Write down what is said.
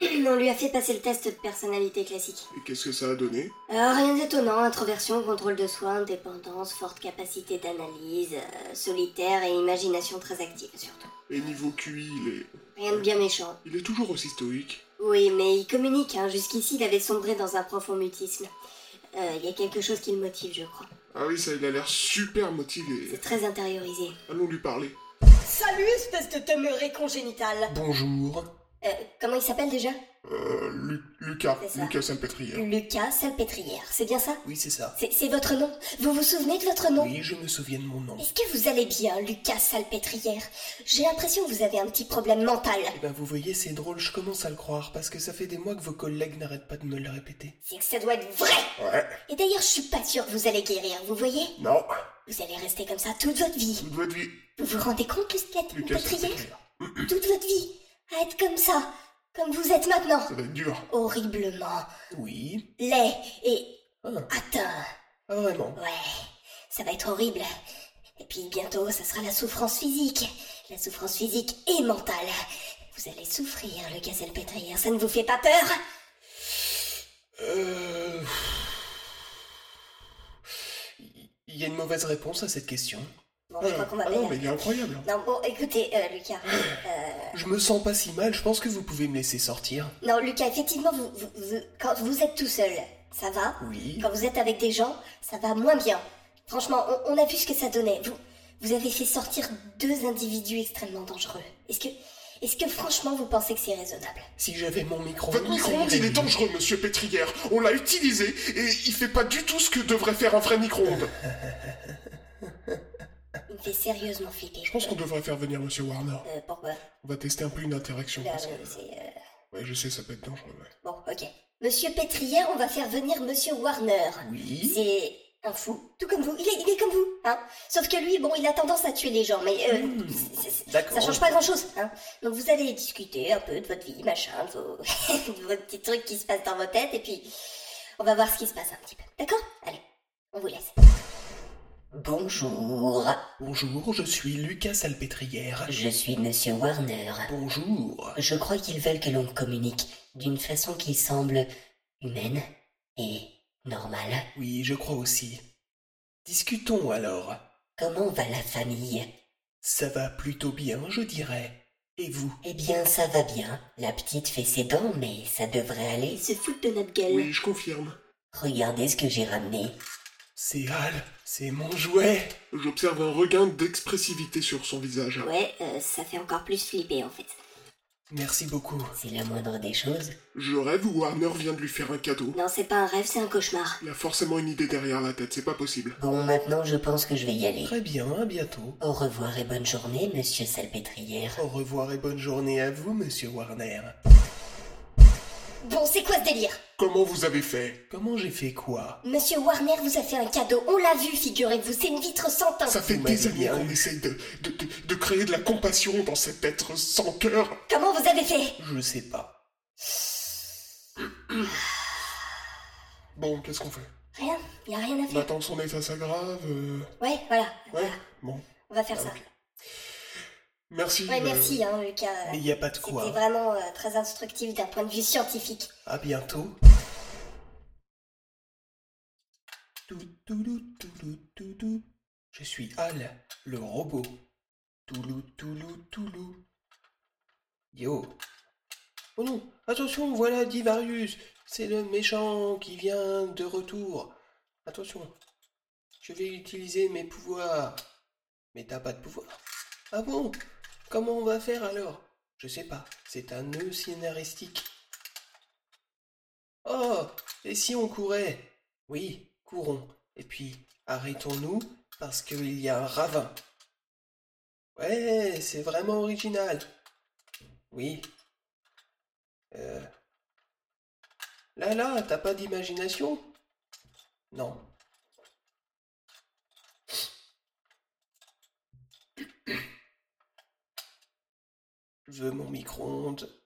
On lui a fait passer le test de personnalité classique. Et qu'est-ce que ça a donné? Rien d'étonnant, introversion, contrôle de soi, indépendance, forte capacité d'analyse, solitaire et imagination très active surtout. Et niveau QI, Rien de bien méchant. il est toujours aussi stoïque. Oui, mais il communique, hein. Jusqu'ici il avait sombré dans un profond mutisme. Il y a quelque chose qui le motive, je crois. Ah oui, ça, il a l'air super motivé. C'est très intériorisé. Allons lui parler. Salut, espèce de demeuré congénital. Bonjour. Comment il s'appelle déjà? Lucas. C'est ça. Lucas Salpêtrière. Lucas Salpêtrière, c'est bien ça? Oui, c'est ça. C'est votre nom? Vous vous souvenez de votre nom? Oui, je me souviens de mon nom. Est-ce que vous allez bien, Lucas Salpêtrière? J'ai l'impression que vous avez un petit problème mental. Eh ben, vous voyez, c'est drôle, je commence à le croire, parce que ça fait des mois que vos collègues n'arrêtent pas de me le répéter. C'est que ça doit être vrai! Ouais. Et d'ailleurs, je suis pas sûre que vous allez guérir, vous voyez? Non. Vous allez rester comme ça toute votre vie. Toute votre vie. Vous vous rendez compte, Lucas Salpêtrière? Salpêtrière. Toute votre vie, à être comme ça, comme vous êtes maintenant. Ça va être dur. Horriblement Oui. laid et Ah, atteint. ah, vraiment. Ouais, ça va être horrible. Et puis bientôt, ça sera la souffrance physique. La souffrance physique et mentale. Vous allez souffrir, Lucas Salpêtrière, ça ne vous fait pas peur? Il y a une mauvaise réponse à cette question. Bon, je crois qu'on va Ah non, bien. mais il est incroyable. Non, bon, écoutez, Lucas. Je me sens pas si mal, je pense que vous pouvez me laisser sortir. Non, Lucas, effectivement, quand vous êtes tout seul, ça va. Oui. Quand vous êtes avec des gens, ça va moins bien. Franchement, on a vu ce que ça donnait. Vous avez fait sortir 2 individus extrêmement dangereux. Est-ce que franchement, vous pensez que c'est raisonnable? Si j'avais mon micro... Votre micro-ondes, il est dangereux, monsieur Pétrière. On l'a utilisé et il fait pas du tout ce que devrait faire un vrai micro-ondes. Il me fait sérieusement flipper. Je pense qu'on devrait faire venir monsieur Warner. Pourquoi? On va tester un peu une interaction. Là, parce que... c'est... Ouais, je sais, ça peut être dangereux, ouais. Bon, ok. Monsieur Pétrière, on va faire venir Monsieur Warner. Oui. C'est un fou, tout comme vous. Il est comme vous, hein. Sauf que lui, bon, il a tendance à tuer les gens, mais D'accord. ça change pas grand-chose, hein. Donc vous allez discuter un peu de votre vie, machin, de vos, de vos petits trucs qui se passent dans vos têtes, et puis on va voir ce qui se passe un petit peu. D'accord? Allez, on vous laisse. Bonjour, Bonjour, je suis Lucas Salpêtrière. je suis Monsieur Warner. Bonjour. Je crois qu'ils veulent que l'on communique d'une façon qui semble humaine et normale. Oui, je crois aussi. Discutons alors. Comment va la famille? Ça va plutôt bien, je dirais. Et vous? Eh bien, ça va bien. La petite fait ses dents, mais ça devrait aller. Ils se foutent de notre gueule. Oui, je confirme. Regardez ce que j'ai ramené. C'est Al, c'est mon jouet. J'observe un regain d'expressivité sur son visage. Ouais, ça fait encore plus flipper, en fait. Merci beaucoup. C'est la moindre des choses. Je rêve ou Warner vient de lui faire un cadeau. Non, c'est pas un rêve, c'est un cauchemar. Il a forcément une idée derrière la tête, c'est pas possible. Bon, maintenant, je pense que je vais y aller. Très bien, à bientôt. Au revoir et bonne journée, Monsieur Salpêtrière. Au revoir et bonne journée à vous, monsieur Warner. Bon, c'est quoi ce délire? Comment vous avez fait? Comment j'ai fait quoi? Monsieur Warner vous a fait un cadeau, on l'a vu, figurez-vous, c'est une vitre sans teint. Ça fait Vous des m'avez années bien qu'on eu. essaye de créer de la compassion dans cet être sans cœur. Comment vous avez fait? Je sais pas. Bon, qu'est-ce qu'on fait? Rien, y a rien à On faire. attend que son état s'aggrave Ouais, voilà, Ouais, voilà, bon. on va faire Ah, ça. ok. Merci. Ouais, merci, hein, Lucas. Mais y a pas de C'était quoi. vraiment très instructif d'un point de vue scientifique. À bientôt. Touloulou. Je suis Al, le robot. Toulou. Yo. Oh non, attention, voilà Divarius. C'est le méchant qui vient de retour. Attention. Je vais utiliser mes pouvoirs. Mais t'as pas de pouvoir. Ah bon? Comment on va faire alors? Je sais pas. C'est un nœud scénaristique. Oh, et si on courait? Oui, courons. Et puis, arrêtons-nous parce qu'il y a un ravin. Ouais, c'est vraiment original. Oui. Là, t'as pas d'imagination? Non. Je veux mon micro-ondes.